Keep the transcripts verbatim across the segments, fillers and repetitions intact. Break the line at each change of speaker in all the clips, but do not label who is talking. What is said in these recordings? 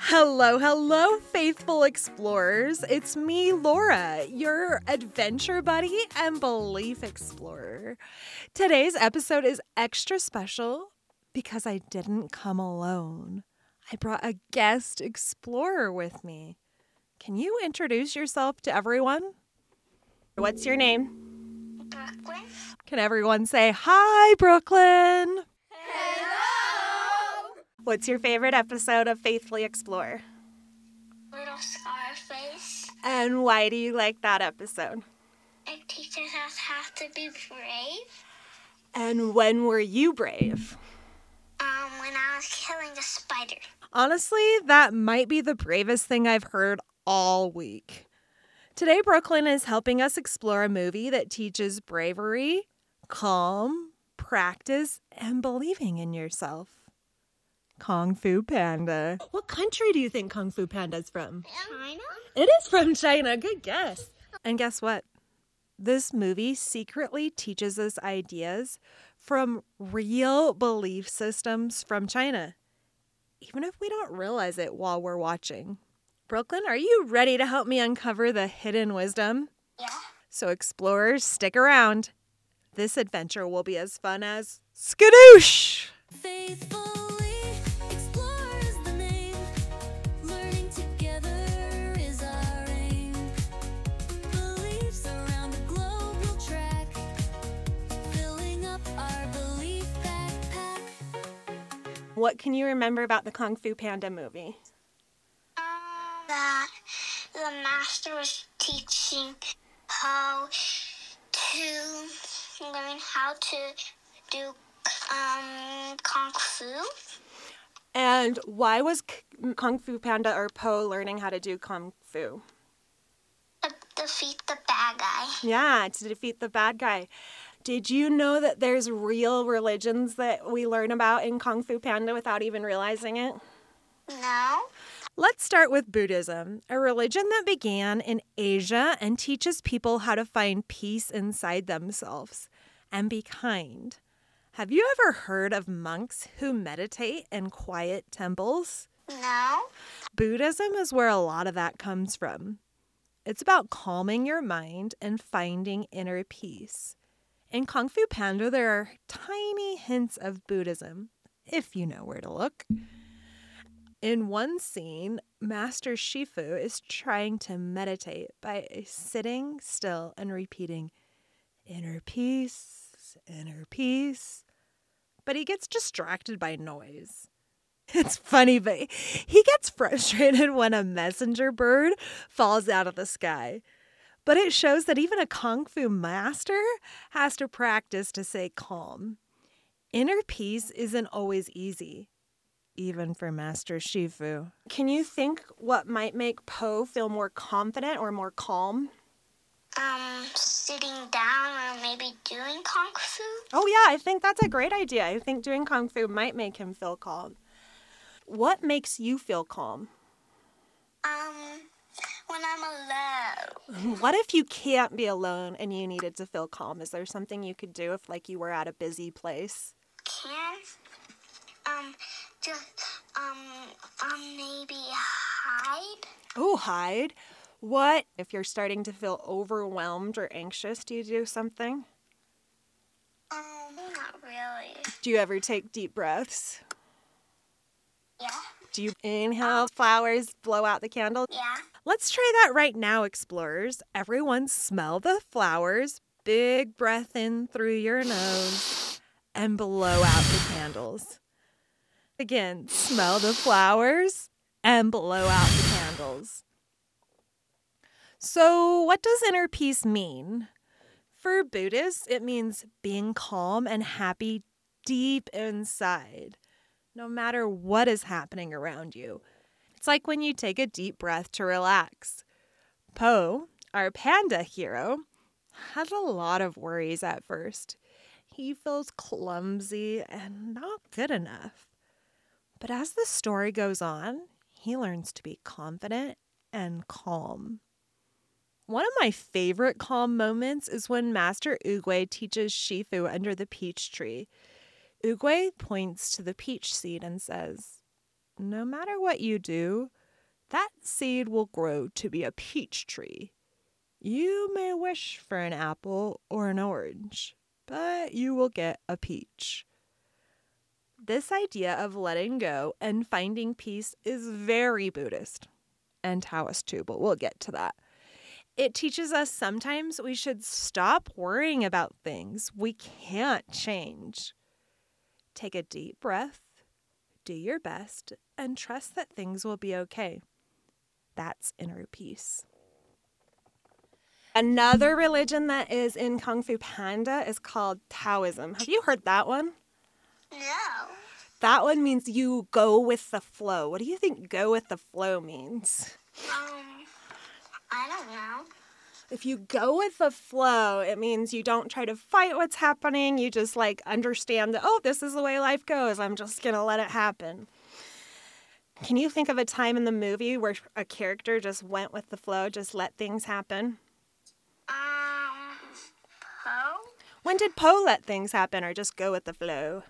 Hello, hello, faithful explorers. It's me, Laura, your adventure buddy and belief explorer. Today's episode is extra special because I didn't come alone. I brought a guest explorer with me. Can you introduce yourself to everyone? What's your name?
Brooklyn.
Can everyone say, hi, Brooklyn?
Hello!
What's your favorite episode of Faithfully Explore?
Little Scarface.
And why do you like that episode?
It teaches us how to be brave.
And when were you brave?
Um, when I was killing a spider.
Honestly, that might be the bravest thing I've heard all week. Today, Brooklyn is helping us explore a movie that teaches bravery, calm, practice, and believing in yourself. Kung Fu Panda. What country do you think Kung Fu Panda is from?
China?
It is from China. Good guess. And guess what? This movie secretly teaches us ideas from real belief systems from China, even if we don't realize it while we're watching. Brooklyn, are you ready to help me uncover the hidden wisdom?
Yeah.
So explorers, stick around. This adventure will be as fun as skadoosh!
Faithfully explore is the name. Learning together is our aim. Beliefs around the globe will track, filling up our belief backpack.
What can you remember about the Kung Fu Panda movie?
Um, that the master was teaching how to learn how to do um kung fu.
And why was K- Kung Fu Panda or Po learning how to do Kung Fu?
To defeat the bad guy.
Yeah, to defeat the bad guy. Did you know that there's real religions that we learn about in Kung Fu Panda without even realizing it?
No.
Let's start with Buddhism, a religion that began in Asia and teaches people how to find peace inside themselves and be kind. Have you ever heard of monks who meditate in quiet temples?
No.
Buddhism is where a lot of that comes from. It's about calming your mind and finding inner peace. In Kung Fu Panda, there are tiny hints of Buddhism, if you know where to look. In one scene, Master Shifu is trying to meditate by sitting still and repeating, inner peace, inner peace. But he gets distracted by noise. It's funny, but he gets frustrated when a messenger bird falls out of the sky. But it shows that even a Kung Fu master has to practice to stay calm. Inner peace isn't always easy, even for Master Shifu. Can you think what might make Po feel more confident or more calm?
Um, sitting down or maybe doing kung fu.
Oh yeah, I think that's a great idea. I think doing Kung Fu might make him feel calm. What makes you feel calm?
Um, when I'm alone.
What if you can't be alone and you needed to feel calm? Is there something you could do if like you were at a busy place?
Can um just um um maybe hide.
Oh, hide. What if you're starting to feel overwhelmed or anxious? Do you do something?
Um, not really.
Do you ever take deep breaths?
Yeah.
Do you inhale flowers, blow out the candle?
Yeah.
Let's try that right now, explorers. Everyone smell the flowers, big breath in through your nose, and blow out the candles. Again, smell the flowers and blow out the candles. So, what does inner peace mean? For Buddhists, it means being calm and happy deep inside, no matter what is happening around you. It's like when you take a deep breath to relax. Po, our panda hero, has a lot of worries at first. He feels clumsy and not good enough. But as the story goes on, he learns to be confident and calm. One of my favorite calm moments is when Master Oogway teaches Shifu under the peach tree. Oogway points to the peach seed and says, "No matter what you do, that seed will grow to be a peach tree. You may wish for an apple or an orange, but you will get a peach. This idea of letting go and finding peace is very Buddhist and Taoist too, but we'll get to that. It teaches us sometimes we should stop worrying about things we can't change. Take a deep breath, do your best, and trust that things will be okay. That's inner peace. Another religion that is in Kung Fu Panda is called Taoism. Have you heard that one?
No.
That one means you go with the flow. What do you think go with the flow means?
Um, I don't know.
If you go with the flow, it means you don't try to fight what's happening. You just like understand that, oh, this is the way life goes. I'm just going to let it happen. Can you think of a time in the movie where a character just went with the flow, just let things happen?
Um, Poe?
When did Poe let things happen or just go with the flow?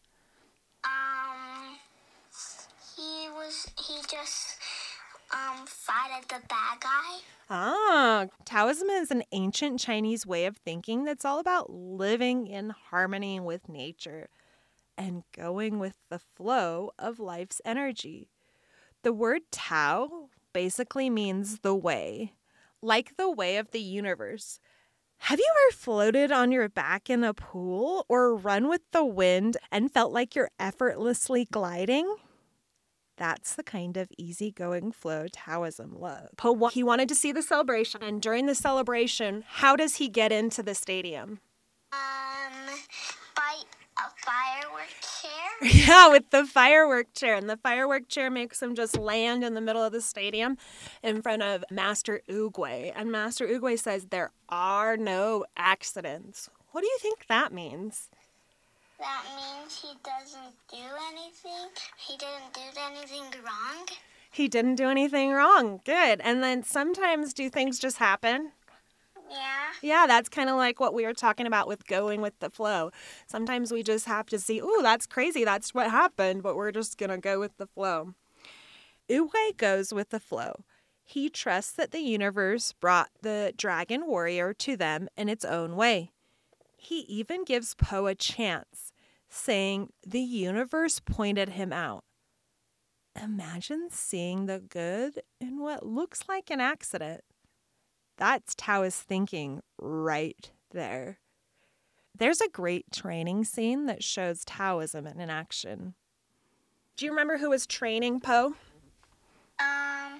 Um, he was, he just, um, fighted the bad guy.
Ah, Taoism is an ancient Chinese way of thinking that's all about living in harmony with nature and going with the flow of life's energy. The word Tao basically means the way, like the way of the universe. Have you ever floated on your back in a pool or run with the wind and felt like you're effortlessly gliding? That's the kind of easygoing flow Taoism loves. Po, he wanted to see the celebration, and during the celebration, how does he get into the stadium?
Um, by a firework chair.
Yeah, with the firework chair. And the firework chair makes him just land in the middle of the stadium in front of Master Oogway. And Master Oogway says there are no accidents. What do you think that means?
That means he doesn't do anything. He didn't do anything wrong.
He didn't do anything wrong. Good. And then sometimes do things just happen?
Yeah.
Yeah, that's kind of like what we were talking about with going with the flow. Sometimes we just have to see, ooh, that's crazy. That's what happened, but we're just going to go with the flow. Oogway goes with the flow. He trusts that the universe brought the dragon warrior to them in its own way. He even gives Po a chance, saying the universe pointed him out. Imagine seeing the good in what looks like an accident. That's Taoist thinking right there. There's a great training scene that shows Taoism in action. Do you remember who was training Po?
Um,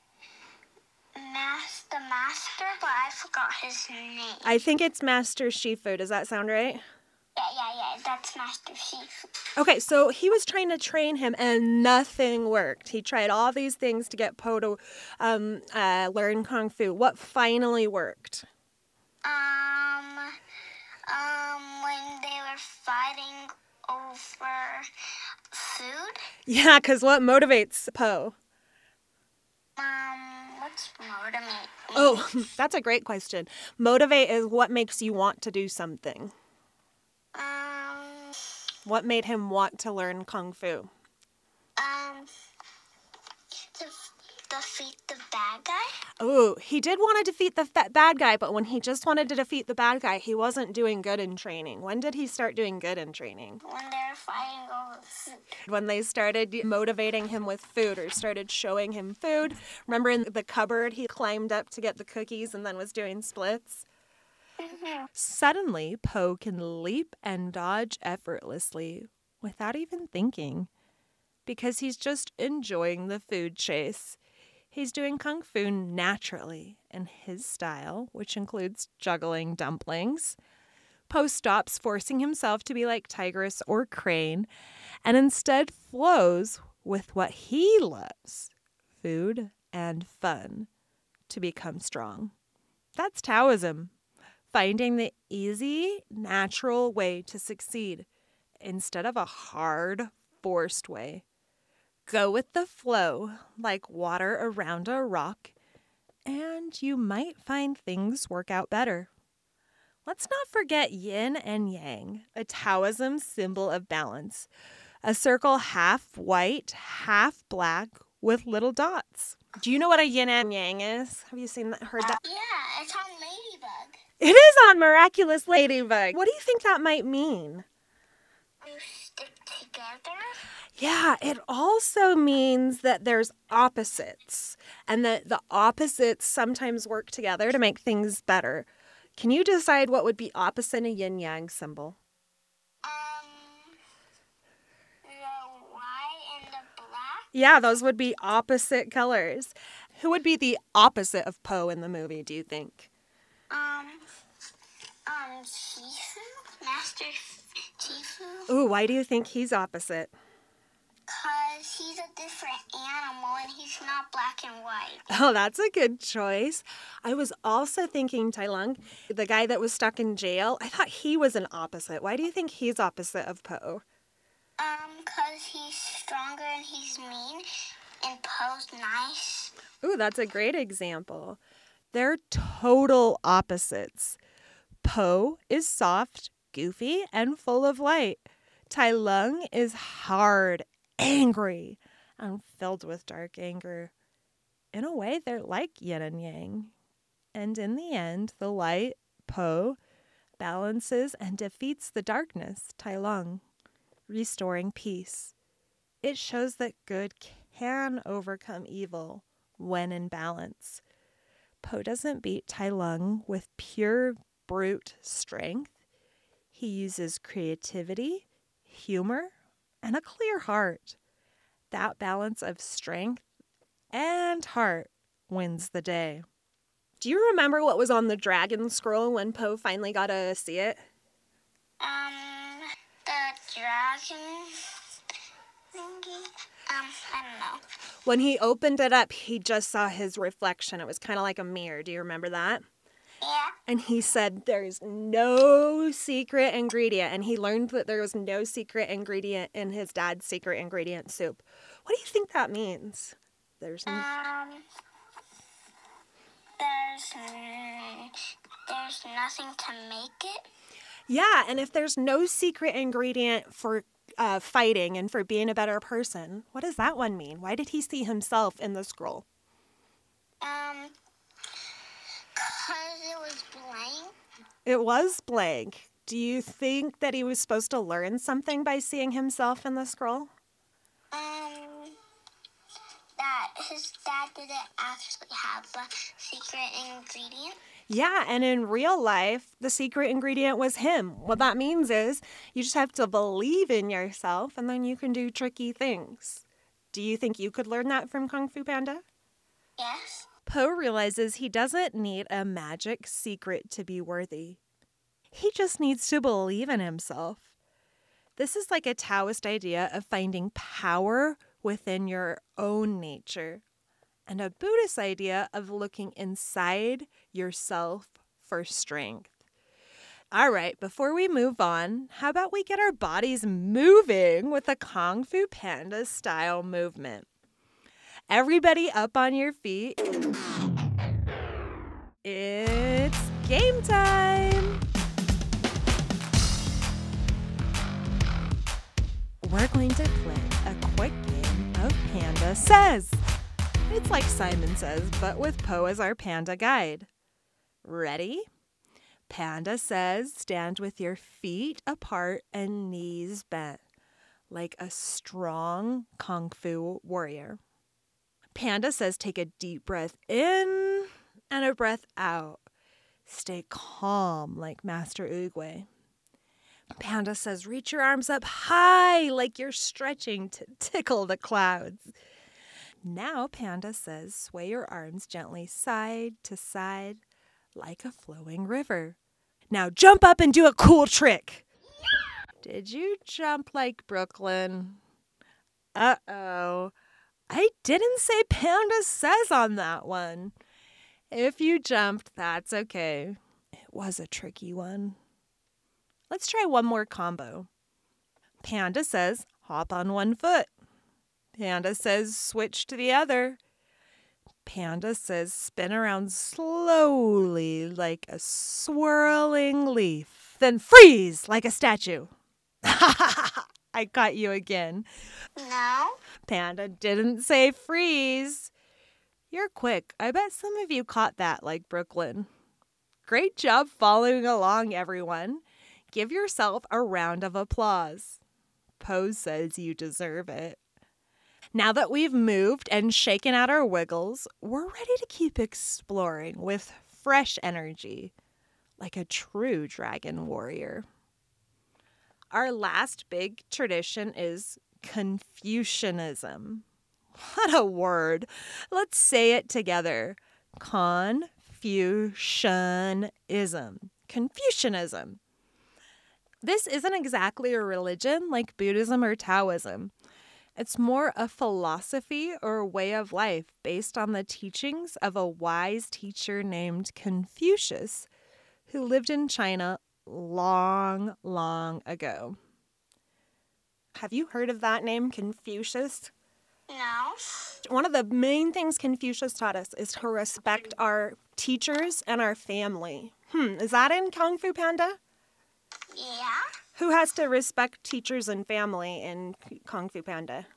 mas- the master, but I forgot his name.
I think it's Master Shifu. Does that sound right?
Yeah, yeah, yeah. That's Master Shifu.
Okay, so he was trying to train him and nothing worked. He tried all these things to get Po to um, uh, learn Kung Fu. What finally worked?
Um, um, when they were fighting over food.
Yeah, because what motivates Po?
Um, what's motivate?
Oh, that's a great question. Motivate is what makes you want to do something.
Um,
What made him want to learn Kung Fu?
um, to defeat the bad guy.
Oh, he did want to defeat the fa- bad guy, but when he just wanted to defeat the bad guy, he wasn't doing good in training. When did he start doing good in training?
When they were fighting over food.
When they started motivating him with food or started showing him food. Remember in the cupboard, he climbed up to get the cookies and then was doing splits? Suddenly, Po can leap and dodge effortlessly without even thinking because he's just enjoying the food chase. He's doing Kung Fu naturally in his style, which includes juggling dumplings. Po stops forcing himself to be like Tigress or Crane and instead flows with what he loves, food and fun, to become strong. That's Taoism. Finding the easy, natural way to succeed instead of a hard, forced way. Go with the flow like water around a rock, and you might find things work out better. Let's not forget yin and yang, a Taoism symbol of balance. A circle half white, half black, with little dots. Do you know what a yin and yang is? Have you seen that, heard that?
Yeah, it's on Ladybug.
It is on Miraculous Ladybug. What do you think that might mean?
You stick together.
Yeah, it also means that there's opposites and that the opposites sometimes work together to make things better. Can you decide what would be opposite a yin-yang symbol?
Um, the white and the black.
Yeah, those would be opposite colors. Who would be the opposite of Po in the movie, do you think?
Um, um, Tifu, Master Tifu.
Ooh, why do you think he's opposite?
Because he's a different animal and he's not black and white.
Oh, that's a good choice. I was also thinking Tai Lung, the guy that was stuck in jail. I thought he was an opposite. Why do you think he's opposite of Po?
Um, because he's stronger and he's mean and Poe's nice.
Ooh, that's a great example. They're total opposites. Po is soft, goofy, and full of light. Tai Lung is hard, angry, and filled with dark anger. In a way, they're like yin and yang. And in the end, the light, Po, balances and defeats the darkness, Tai Lung, restoring peace. It shows that good can overcome evil when in balance. Po doesn't beat Tai Lung with pure brute strength. He uses creativity, humor, and a clear heart. That balance of strength and heart wins the day. Do you remember what was on the dragon scroll when Po finally got to see it?
Um, the dragon thingy? Um, I don't know.
When he opened it up, he just saw his reflection. It was kind of like a mirror. Do you remember that?
Yeah.
And he said there's no secret ingredient. And he learned that there was no secret ingredient in his dad's secret ingredient soup. What do you think that means? There's n-
Um, there's, mm, there's nothing to make it.
Yeah, and if there's no secret ingredient for uh, fighting and for being a better person, what does that one mean? Why did he see himself in the scroll?
Um, because it was blank.
It was blank. Do you think that he was supposed to learn something by seeing himself in the scroll?
Um, that his dad didn't actually have a secret ingredient.
Yeah, and in real life, the secret ingredient was him. What that means is you just have to believe in yourself and then you can do tricky things. Do you think you could learn that from Kung Fu Panda?
Yes.
Po realizes he doesn't need a magic secret to be worthy. He just needs to believe in himself. This is like a Taoist idea of finding power within your own nature, and a Buddhist idea of looking inside yourself for strength. All right, before we move on, how about we get our bodies moving with a Kung Fu Panda style movement? Everybody up on your feet. It's game time. We're going to play a quick game of Panda Says. It's like Simon Says, but with Po as our panda guide. Ready? Panda says, stand with your feet apart and knees bent, like a strong Kung Fu warrior. Panda says, take a deep breath in and a breath out. Stay calm like Master Oogway. Panda says, reach your arms up high like you're stretching to tickle the clouds. Now Panda says, sway your arms gently side to side like a flowing river. Now jump up and do a cool trick. Did you jump like Brooklyn? Uh-oh. I didn't say Panda Says on that one. If you jumped, that's okay. It was a tricky one. Let's try one more combo. Panda says, hop on one foot. Panda says, switch to the other. Panda says, spin around slowly like a swirling leaf. Then freeze like a statue. I caught you again.
No.
Panda didn't say freeze. You're quick. I bet some of you caught that like Brooklyn. Great job following along, everyone. Give yourself a round of applause. Po says you deserve it. Now that we've moved and shaken out our wiggles, we're ready to keep exploring with fresh energy, like a true dragon warrior. Our last big tradition is Confucianism. What a word. Let's say it together. Confucianism. Confucianism. This isn't exactly a religion like Buddhism or Taoism. It's more a philosophy or a way of life based on the teachings of a wise teacher named Confucius, who lived in China long, long ago. Have you heard of that name, Confucius?
No.
One of the main things Confucius taught us is to respect our teachers and our family. Hmm, is that in Kung Fu Panda?
Yeah.
Who has to respect teachers and family in Kung Fu Panda?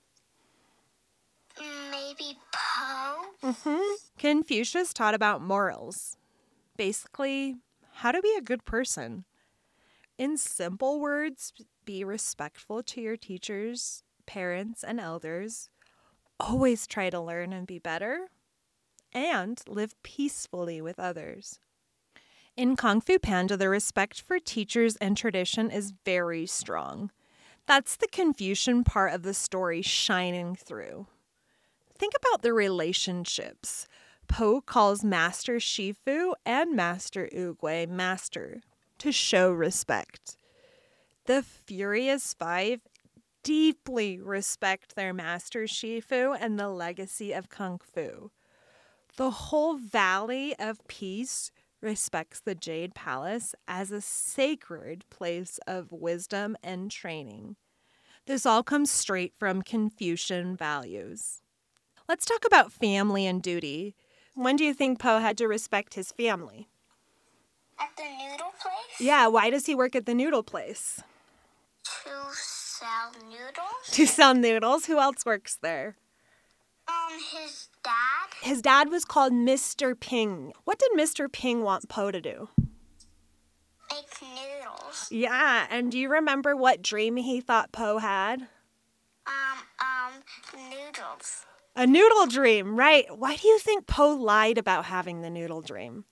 Maybe Po.
Mm-hmm. Confucius taught about morals. Basically, how to be a good person. In simple words, be respectful to your teachers, parents, and elders. Always try to learn and be better. And live peacefully with others. In Kung Fu Panda, the respect for teachers and tradition is very strong. That's the Confucian part of the story shining through. Think about the relationships. Po calls Master Shifu and Master Oogway Master to show respect. The Furious Five deeply respect their Master Shifu and the legacy of Kung Fu. The whole Valley of Peace respects the Jade Palace as a sacred place of wisdom and training. This all comes straight from Confucian values. Let's talk about family and duty. When do you think Po had to respect his family?
At the noodle place?
Yeah, why does he work at the noodle place?
To sell noodles?
To sell noodles? Who else works there?
Um, his dad?
His dad was called Mister Ping. What did Mister Ping want Po to do?
Make noodles.
Yeah, and do you remember what dream he thought Po had?
Um, um, noodles.
A noodle dream, right. Why do you think Po lied about having the noodle dream?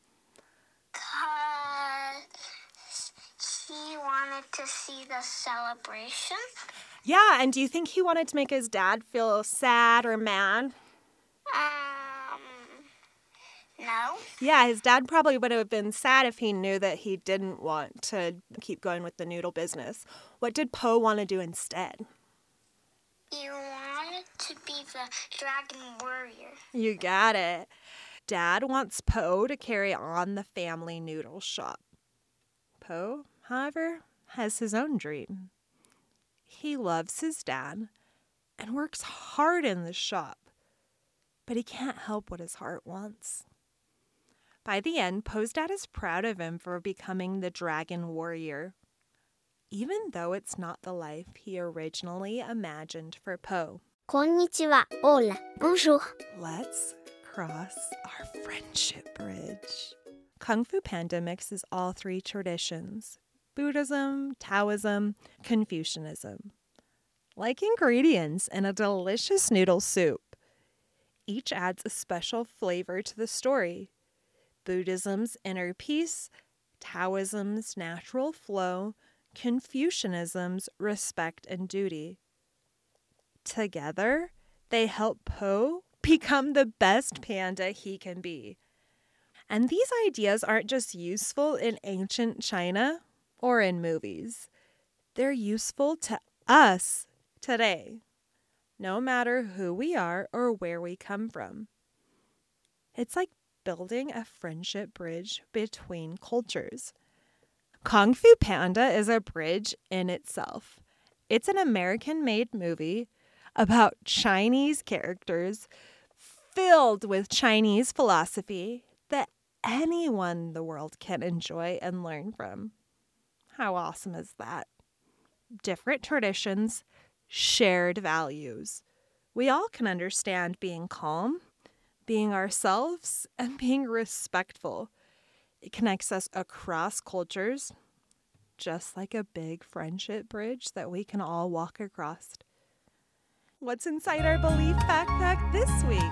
Cause he wanted to see the celebration.
Yeah, and do you think he wanted to make his dad feel sad or mad?
Um, no.
Yeah, his dad probably would have been sad if he knew that he didn't want to keep going with the noodle business. What did Po want to do instead?
You wanted to be the dragon warrior.
You got it. Dad wants Po to carry on the family noodle shop. Po, however, has his own dream. He loves his dad and works hard in the shop, but he can't help what his heart wants. By the end, Po's dad is proud of him for becoming the dragon warrior, even though it's not the life he originally imagined for Po.
こんにちは。Hola. Bonjour.
Let's cross our friendship bridge. Kung Fu Panda mixes all three traditions: Buddhism, Taoism, Confucianism. Like ingredients in a delicious noodle soup. Each adds a special flavor to the story. Buddhism's inner peace, Taoism's natural flow, Confucianism's respect and duty. Together, they help Po become the best panda he can be. And these ideas aren't just useful in ancient China or in movies. They're useful to us today, no matter who we are or where we come from. It's like building a friendship bridge between cultures. Kung Fu Panda is a bridge in itself. It's an American-made movie about Chinese characters filled with Chinese philosophy that anyone in the world can enjoy and learn from. How awesome is that? different traditions, shared values. We all can understand being calm, being ourselves, and being respectful. It connects us across cultures, just like a big friendship bridge that we can all walk across. What's inside our belief backpack this week?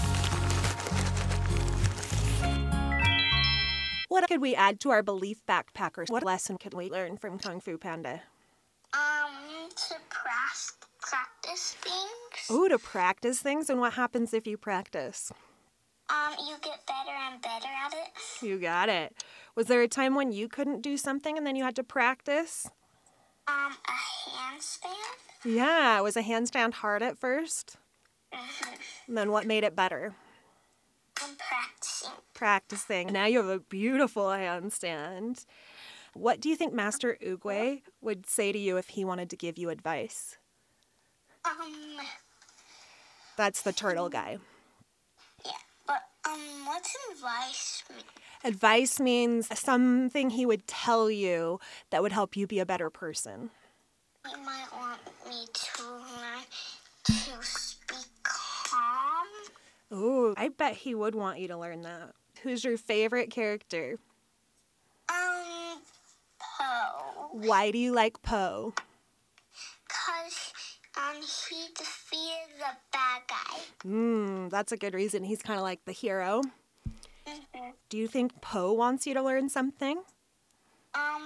What could we add to our belief backpackers? What lesson could we learn from Kung Fu Panda?
Um, to pras- practice things.
Ooh, to practice things? And what happens if you practice?
Um, you get better and better at it.
You got it. Was there a time when you couldn't do something and then you had to practice?
Um, a handstand.
Yeah, was a handstand hard at first?
Mm-hmm.
And then what made it better?
I'm practicing.
Practicing. Now you have a beautiful handstand. What do you think Master Oogway would say to you if he wanted to give you advice?
Um,
That's the turtle guy.
yeah, but, um, what's advice mean?
Advice means something he would tell you that would help you be a better person.
He might want me to learn to speak calm.
Ooh, I bet he would want you to learn that. Who's your favorite character?
Um, Poe.
Why do you like Poe?
Cause, um, he defeated the bad guy.
Mmm, that's a good reason. He's kind of like the hero.
Mm-hmm.
Do you think Poe wants you to learn something?
Um,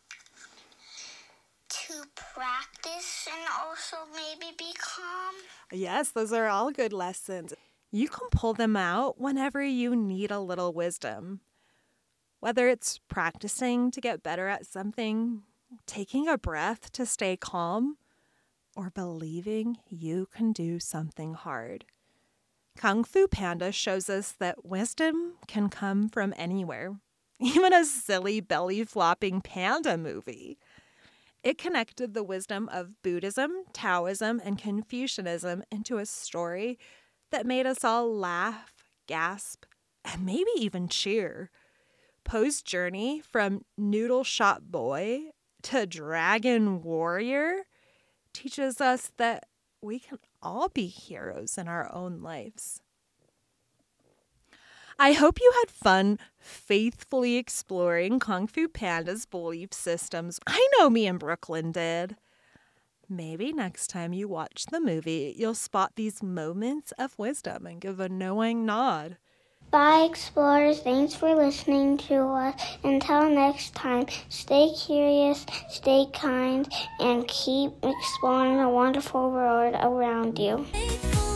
to practice and also maybe be calm.
Yes, those are all good lessons. You can pull them out whenever you need a little wisdom. Whether it's practicing to get better at something, taking a breath to stay calm, or believing you can do something hard. Kung Fu Panda shows us that wisdom can come from anywhere, even a silly belly-flopping panda movie. It connected the wisdom of Buddhism, Taoism, and Confucianism into a story that made us all laugh, gasp, and maybe even cheer. Poe's journey from Noodle Shop Boy to Dragon Warrior teaches us that we can all be heroes in our own lives. I hope you had fun faithfully exploring Kung Fu Panda's belief systems. I know me and Brooklyn did. Maybe next time you watch the movie, you'll spot these moments of wisdom and give a knowing nod.
Bye, explorers. Thanks for listening to us. Until next time, stay curious, stay kind, and keep exploring the wonderful world around you.
Faithful